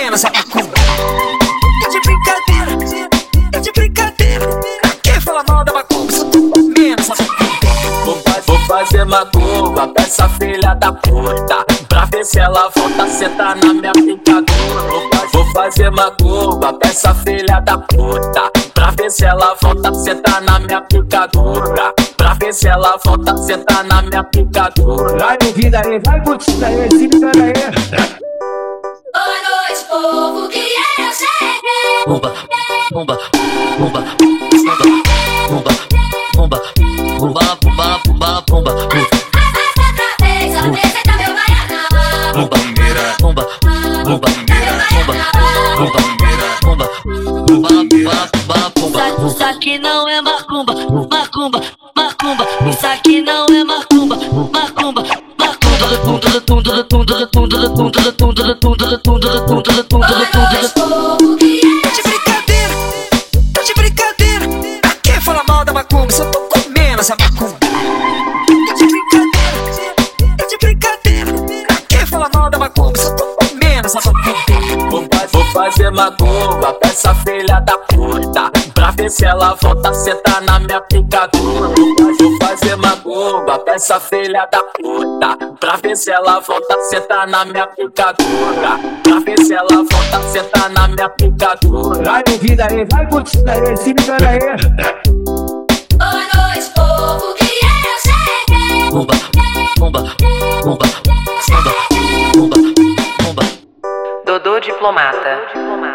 menos a macumba. É de brincadeira, é de brincadeira. Quem fala mal da macumba, só tô com menos a macumba. Vou fazer macumba pra essa filha da puta, pra ver se ela volta a sentar na minha picadura. Vou fazer macumba pra essa filha da puta, pra ver se ela volta a sentar na minha picadura. Pra ver se ela volta a sentar na minha picadura. Vai ouvindo aí, vai curtindo aí, se ligando aí. Boa noite, povo, que eu cheguei. Bumba, bumba, bumba, bumba, bumba, bumba, bumba, bumba, bumba, bumba. Cabeça, apresenta meu baianão. Bumba, bumba, bumba, bumba, bumba, bumba, bumba. Isso aqui não é macumba, macumba, macumba. Isso aqui não é macumba, macumba, macumba. É de brincadeira, é de brincadeira. Quem fala mal da macumba, só tô com menos a macumba. É de brincadeira, é de brincadeira. Quem fala mal da macumba, só tô com menos a macumba. Vou fazer macumba pra essa filha da puta, pra ver se ela volta a sentar na minha picadura. Vou fazer macumba pra essa filha da puta, pra ver se ela volta a sentar na minha picadura. Pra ver se ela volta a sentar na minha picadura. Vai ouvindo aí, vai curtindo aí, se ligando aí. Boa noite, povo, que eu cheguei. Bumba, bumba, bumba, bumba, bumba, bumba. Dodô Diplomata.